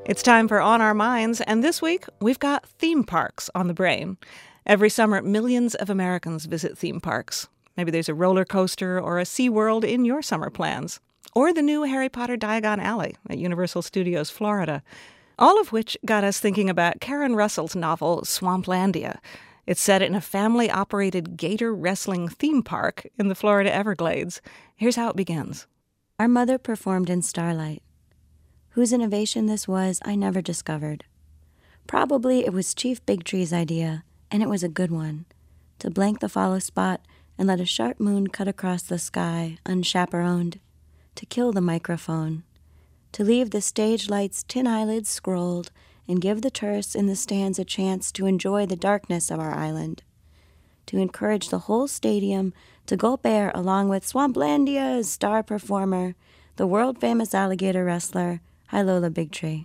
It's time for On Our Minds, and this week we've got theme parks on the brain. Every summer, millions of Americans visit theme parks. Maybe there's a roller coaster or a SeaWorld in your summer plans. Or the new Harry Potter Diagon Alley at Universal Studios Florida. All of which got us thinking about Karen Russell's novel Swamplandia. It's set in a family-operated gator wrestling theme park in the Florida Everglades. Here's how it begins. Our mother performed in Starlight. Whose innovation this was, I never discovered. Probably it was Chief Bigtree's idea, and it was a good one, to blank the follow spot and let a sharp moon cut across the sky, unchaperoned, to kill the microphone, to leave the stage lights' tin eyelids scrolled and give the tourists in the stands a chance to enjoy the darkness of our island, to encourage the whole stadium to gulp air along with Swamplandia's star performer, the world-famous alligator wrestler, Hilola Bigtree.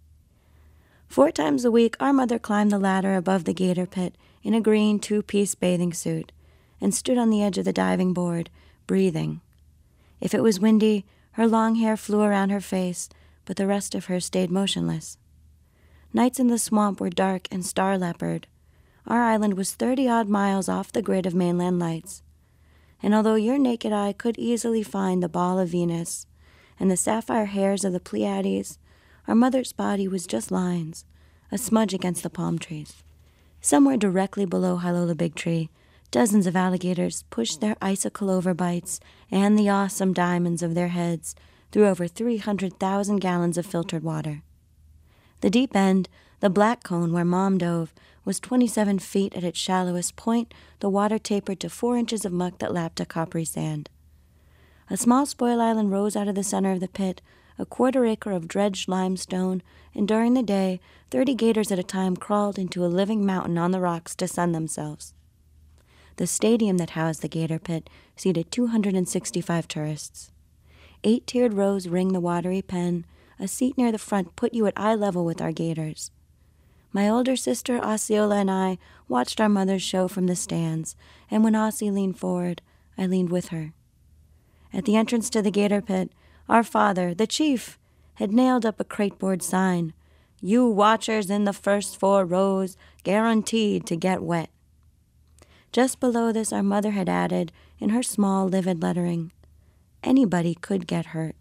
4 times a week, our mother climbed the ladder above the gator pit in a green 2-piece bathing suit and stood on the edge of the diving board, breathing. If it was windy, her long hair flew around her face, but the rest of her stayed motionless. Nights in the swamp were dark and star-leopard. Our island was 30-odd miles off the grid of mainland lights. And although your naked eye could easily find the ball of Venus and the sapphire hairs of the Pleiades, our mother's body was just lines, a smudge against the palm trees. Somewhere directly below Hilola Bigtree, dozens of alligators pushed their icicle overbites and the awesome diamonds of their heads through over 300,000 gallons of filtered water. The deep end, the black cone where Mom dove, was 27 feet at its shallowest point. The water tapered to 4 inches of muck that lapped a coppery sand. A small spoil island rose out of the center of the pit, a 1/4 acre of dredged limestone, and during the day, 30 gators at a time crawled into a living mountain on the rocks to sun themselves. The stadium that housed the gator pit seated 265 tourists. 8-tiered rows ring the watery pen. A seat near the front put you at eye level with our gators. My older sister, Osceola, and I watched our mother's show from the stands, and when Ossie leaned forward, I leaned with her. At the entrance to the gator pit, our father, the chief, had nailed up a crateboard sign, "You watchers in the first 4 rows, guaranteed to get wet." Just below this, our mother had added, in her small, livid lettering, "Anybody could get hurt."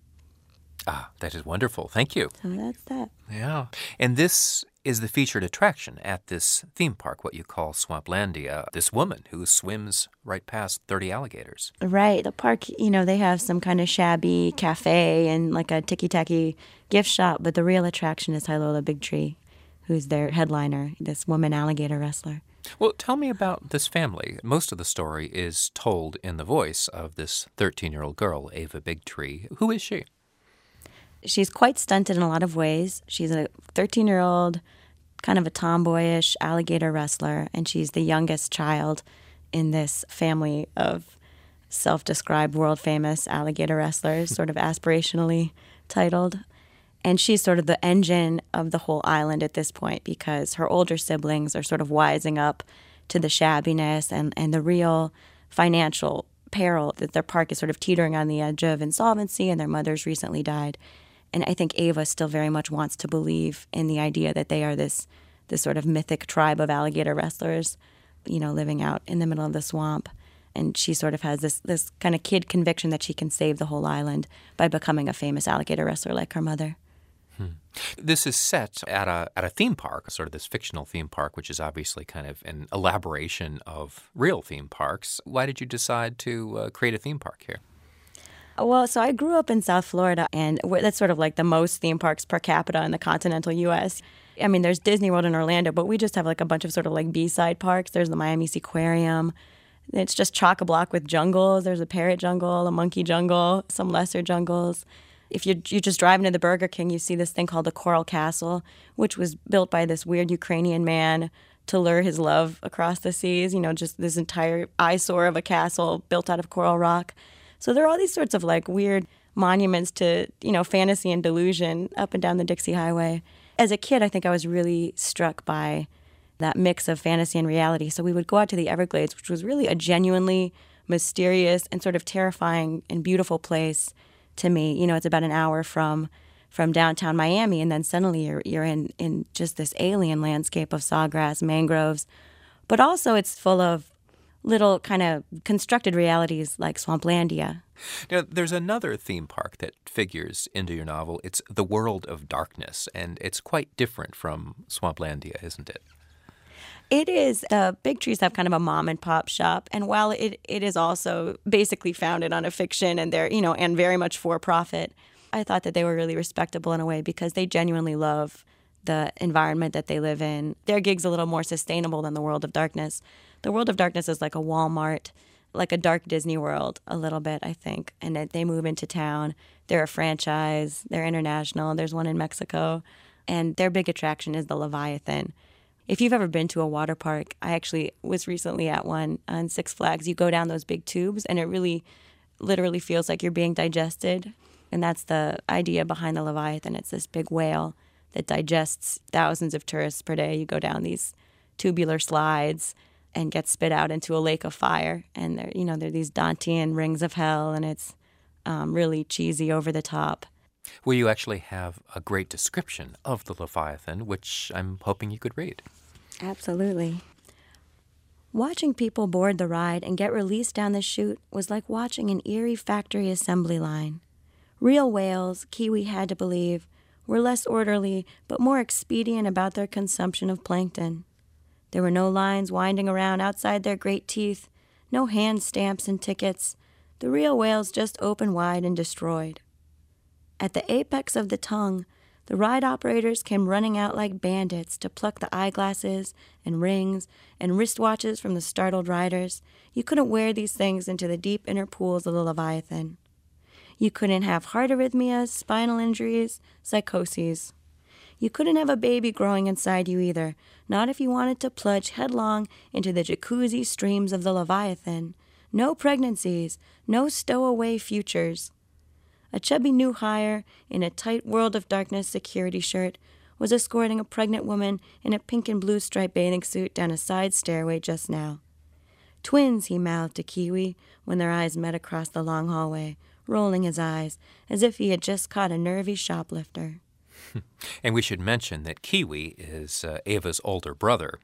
Ah, that is wonderful. Thank you. So that's that. Yeah. And this is the featured attraction at this theme park, what you call Swamplandia, this woman who swims right past 30 alligators. Right. The park, they have some kind of shabby cafe and like a ticky-tacky gift shop, but the real attraction is Hilola Bigtree, who's their headliner, this woman alligator wrestler. Well, tell me about this family. Most of the story is told in the voice of this 13-year-old girl, Ava Bigtree. Who is she? She's quite stunted in a lot of ways. She's a 13-year-old, kind of a tomboyish alligator wrestler, and she's the youngest child in this family of self-described world-famous alligator wrestlers, sort of aspirationally titled. And she's sort of the engine of the whole island at this point because her older siblings are sort of wising up to the shabbiness and the real financial peril that their park is sort of teetering on the edge of insolvency, and their mothers recently died. And I think Ava still very much wants to believe in the idea that they are this sort of mythic tribe of alligator wrestlers, living out in the middle of the swamp. And she sort of has this kind of kid conviction that she can save the whole island by becoming a famous alligator wrestler like her mother. This is set at a theme park, sort of this fictional theme park, which is obviously kind of an elaboration of real theme parks. Why did you decide to create a theme park here? Well, so I grew up in South Florida, and that's sort of like the most theme parks per capita in the continental U.S. I mean, there's Disney World in Orlando, but we just have like a bunch of sort of like B-side parks. There's the Miami Seaquarium. It's just chock-a-block with jungles. There's a parrot jungle, a monkey jungle, some lesser jungles. If you just drive into the Burger King, you see this thing called the Coral Castle, which was built by this weird Ukrainian man to lure his love across the seas. Just this entire eyesore of a castle built out of coral rock. So there are all these sorts of like weird monuments to, fantasy and delusion up and down the Dixie Highway. As a kid, I think I was really struck by that mix of fantasy and reality. So we would go out to the Everglades, which was really a genuinely mysterious and sort of terrifying and beautiful place to me. It's about an hour from from downtown Miami, and then suddenly you're in just this alien landscape of sawgrass, mangroves. But also it's full of little kind of constructed realities like Swamplandia. Now, there's another theme park that figures into your novel. It's the World of Darkness, and it's quite different from Swamplandia, isn't it? It is. The Big Trees have kind of a mom and pop shop, and while it is also basically founded on a fiction and they're, and very much for profit, I thought that they were really respectable in a way because they genuinely love the environment that they live in. Their gig's a little more sustainable than the World of Darkness. The World of Darkness is like a Walmart, like a dark Disney World a little bit, I think. And they move into town. They're a franchise. They're international. There's one in Mexico. And their big attraction is the Leviathan. If you've ever been to a water park, I actually was recently at one on Six Flags. You go down those big tubes, and it really literally feels like you're being digested. And that's the idea behind the Leviathan. It's this big whale that digests thousands of tourists per day. You go down these tubular slides and get spit out into a lake of fire. And there are these Dantean rings of hell, and it's really cheesy, over the top. Well, you actually have a great description of the Leviathan, which I'm hoping you could read. Absolutely. Watching people board the ride and get released down the chute was like watching an eerie factory assembly line. Real whales, Kiwi had to believe, were less orderly but more expedient about their consumption of plankton. There were no lines winding around outside their great teeth, no hand stamps and tickets. The real whales just opened wide and destroyed. At the apex of the tongue, the ride operators came running out like bandits to pluck the eyeglasses and rings and wristwatches from the startled riders. You couldn't wear these things into the deep inner pools of the Leviathan. You couldn't have heart arrhythmias, spinal injuries, psychoses. You couldn't have a baby growing inside you either, not if you wanted to plunge headlong into the jacuzzi streams of the Leviathan. No pregnancies, no stowaway futures. A chubby new hire in a tight World of Darkness security shirt was escorting a pregnant woman in a pink and blue striped bathing suit down a side stairway just now. Twins, he mouthed to Kiwi when their eyes met across the long hallway, rolling his eyes as if he had just caught a nervy shoplifter. And we should mention that Kiwi is Ava's older brother.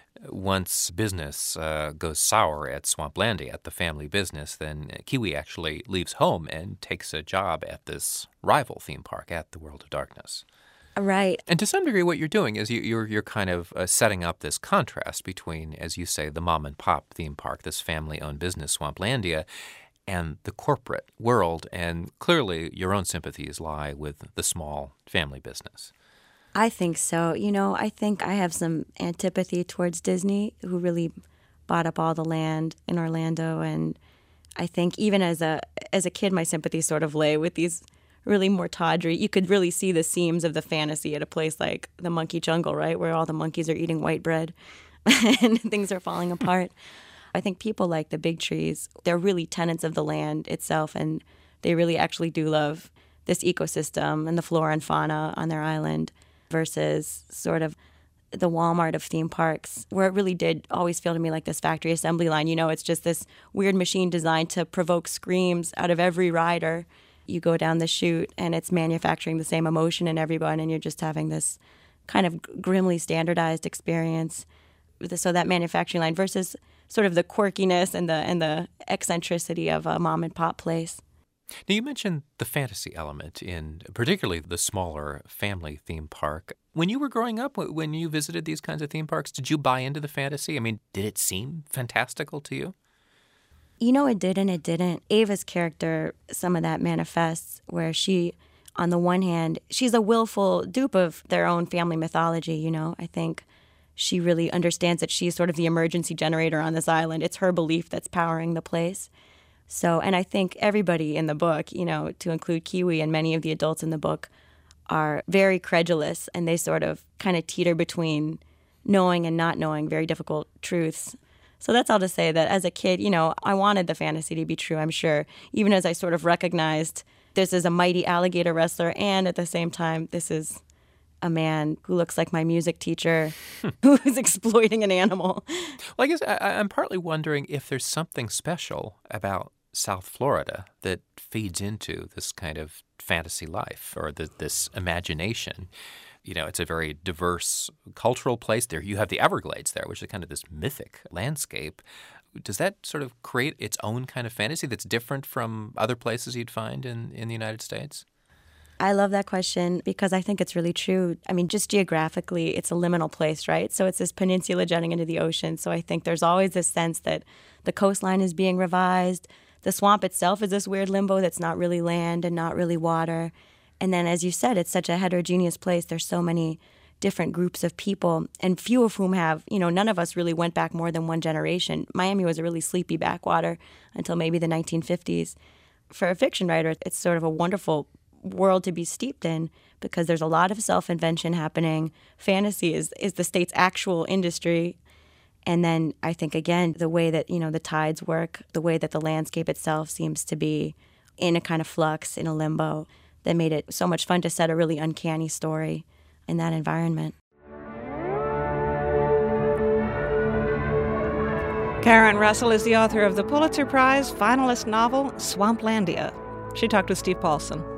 Once business goes sour at Swamplandia, at the family business, then Kiwi actually leaves home and takes a job at this rival theme park at the World of Darkness. Right. And to some degree, what you're doing is you're kind of setting up this contrast between, as you say, the mom and pop theme park, this family-owned business, Swamplandia, and the corporate world. And clearly, your own sympathies lie with the small family business. I think so. I think I have some antipathy towards Disney, who really bought up all the land in Orlando. And I think even as a kid, my sympathies sort of lay with these really more tawdry. You could really see the seams of the fantasy at a place like the Monkey Jungle, right, where all the monkeys are eating white bread and things are falling apart. I think people like the Big Trees, they're really tenants of the land itself, and they really actually do love this ecosystem and the flora and fauna on their island, versus sort of the Walmart of theme parks, where it really did always feel to me like this factory assembly line. It's just this weird machine designed to provoke screams out of every rider. You go down the chute, and it's manufacturing the same emotion in everyone, and you're just having this kind of grimly standardized experience. So that manufacturing line versus sort of the quirkiness and the eccentricity of a mom and pop place. Now, you mentioned the fantasy element in particularly the smaller family theme park. When you were growing up, when you visited these kinds of theme parks, did you buy into the fantasy? I mean, did it seem fantastical to you? It did and it didn't. Ava's character, some of that manifests where she, on the one hand, she's a willful dupe of their own family mythology, I think she really understands that she's sort of the emergency generator on this island. It's her belief that's powering the place. So, and I think everybody in the book, to include Kiwi and many of the adults in the book, are very credulous, and they sort of kind of teeter between knowing and not knowing very difficult truths. So that's all to say that as a kid, I wanted the fantasy to be true, I'm sure, even as I sort of recognized this is a mighty alligator wrestler, and at the same time, this is a man who looks like my music teacher who is exploiting an animal. Well, I guess I'm partly wondering if there's something special about South Florida that feeds into this kind of fantasy life or this imagination. It's a very diverse cultural place there. You have the Everglades there, which is kind of this mythic landscape. Does that sort of create its own kind of fantasy that's different from other places you'd find in the United States? I love that question because I think it's really true. I mean, just geographically, it's a liminal place, right? So it's this peninsula jutting into the ocean. So I think there's always this sense that the coastline is being revised. The swamp itself is this weird limbo that's not really land and not really water. And then, as you said, it's such a heterogeneous place. There's so many different groups of people, and few of whom have, none of us really went back more than one generation. Miami was a really sleepy backwater until maybe the 1950s. For a fiction writer, it's sort of a wonderful world to be steeped in because there's a lot of self-invention happening. Fantasy is the state's actual industry. And then I think, again, the way that, the tides work, the way that the landscape itself seems to be in a kind of flux, in a limbo, that made it so much fun to set a really uncanny story in that environment. Karen Russell is the author of the Pulitzer Prize finalist novel, Swamplandia. She talked with Steve Paulson.